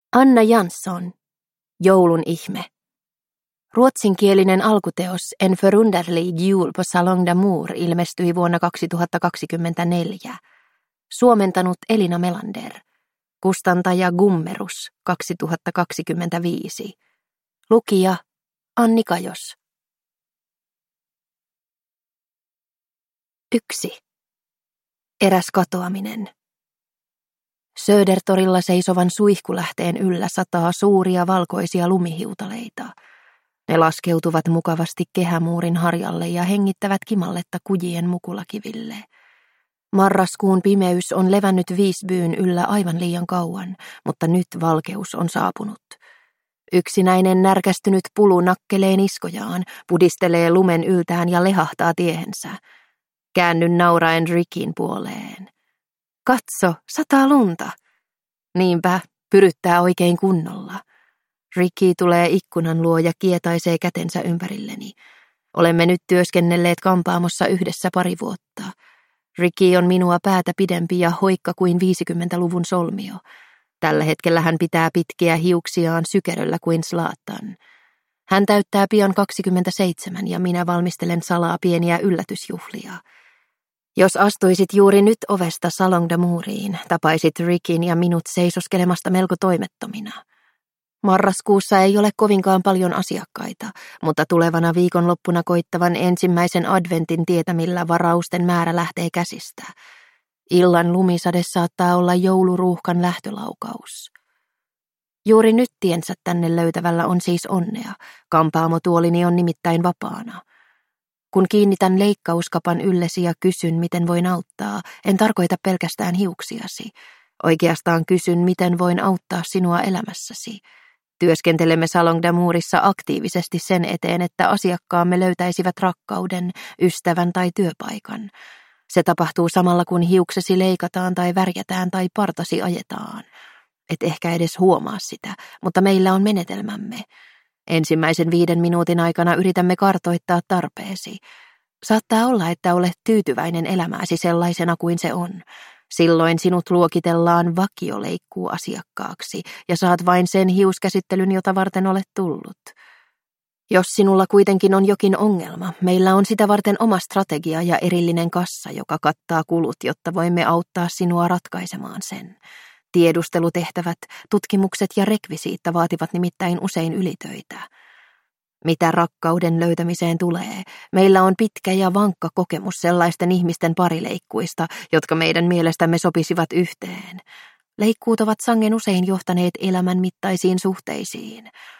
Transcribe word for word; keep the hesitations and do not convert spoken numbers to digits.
Anna Jansson, Joulun ihme. Ruotsinkielinen alkuteos En förunderlig jul på Salong d'Amour ilmestyi vuonna kaksituhattakaksikymmentäneljä. Suomentanut Elina Melander. Kustantaja Gummerus kaksituhattakaksikymmentäviisi. Lukija Anni Kajos. Yksi. Eräs katoaminen. Södertorilla seisovan suihkulähteen yllä sataa suuria valkoisia lumihiutaleita. Ne laskeutuvat mukavasti kehämuurin harjalle ja hengittävät kimalletta kujien mukulakiville. Marraskuun pimeys on levännyt Visbyn yllä aivan liian kauan, mutta nyt valkeus on saapunut. Yksinäinen närkästynyt pulu nakkelee niskojaan, pudistelee lumen yltään ja lehahtaa tiehensä. Käännyn nauraen Rickin puoleen. Katso, sataa lunta. Niinpä, pyryttää oikein kunnolla. Ricky tulee ikkunan luo ja kietaisee kätensä ympärilleni. Olemme nyt työskennelleet kampaamossa yhdessä pari vuotta. Ricky on minua päätä pidempi ja hoikka kuin viisikymmentäluvun solmio. Tällä hetkellä hän pitää pitkiä hiuksiaan sykeröllä kuin Zlatan. Hän täyttää pian kaksikymmentäseitsemän ja minä valmistelen salaa pieniä yllätysjuhlia. Jos astuisit juuri nyt ovesta Salong d'Amouriin, tapaisit Rickin ja minut seisoskelemasta melko toimettomina. Marraskuussa ei ole kovinkaan paljon asiakkaita, mutta tulevana viikonloppuna koittavan ensimmäisen adventin tietämillä varausten määrä lähtee käsistä. Illan lumisade saattaa olla jouluruuhkan lähtölaukaus. Juuri nyt tiensä tänne löytävällä on siis onnea. Kampaamotuolini on nimittäin vapaana. Kun kiinnitän leikkauskapan yllesi ja kysyn, miten voin auttaa, en tarkoita pelkästään hiuksiasi. Oikeastaan kysyn, miten voin auttaa sinua elämässäsi. Työskentelemme Salong d'Amourissa aktiivisesti sen eteen, että asiakkaamme löytäisivät rakkauden, ystävän tai työpaikan. Se tapahtuu samalla, kun hiuksesi leikataan tai värjätään tai partasi ajetaan. Et ehkä edes huomaa sitä, mutta meillä on menetelmämme. Ensimmäisen viiden minuutin aikana yritämme kartoittaa tarpeesi. Saattaa olla, että olet tyytyväinen elämääsi sellaisena kuin se on. Silloin sinut luokitellaan vakioleikkuuasiakkaaksi ja saat vain sen hiuskäsittelyn, jota varten olet tullut. Jos sinulla kuitenkin on jokin ongelma, meillä on sitä varten oma strategia ja erillinen kassa, joka kattaa kulut, jotta voimme auttaa sinua ratkaisemaan sen. Tiedustelutehtävät, tutkimukset ja rekvisiitta vaativat nimittäin usein ylitöitä. Mitä rakkauden löytämiseen tulee, meillä on pitkä ja vankka kokemus sellaisten ihmisten parileikkuista, jotka meidän mielestämme sopisivat yhteen. Leikkuut ovat sangen usein johtaneet elämän mittaisiin suhteisiin.